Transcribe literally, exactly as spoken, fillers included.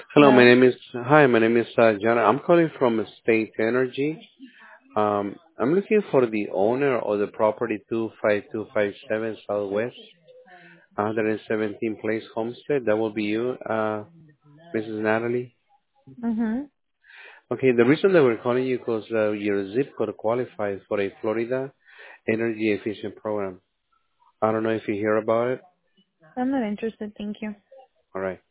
Hello, my Hello? name is hi. My name is uh, John. I'm calling from State Energy. Um, I'm looking for the owner of the property two five two five seven Southwest one hundred seventeen Place Homestead. That will be you, uh, Missus Natalie. Mm-hmm. Okay, the reason that we're calling you because uh, your zip code qualifies for a Florida energy efficient program. I don't know if you hear about it. I'm not interested, thank you. All right.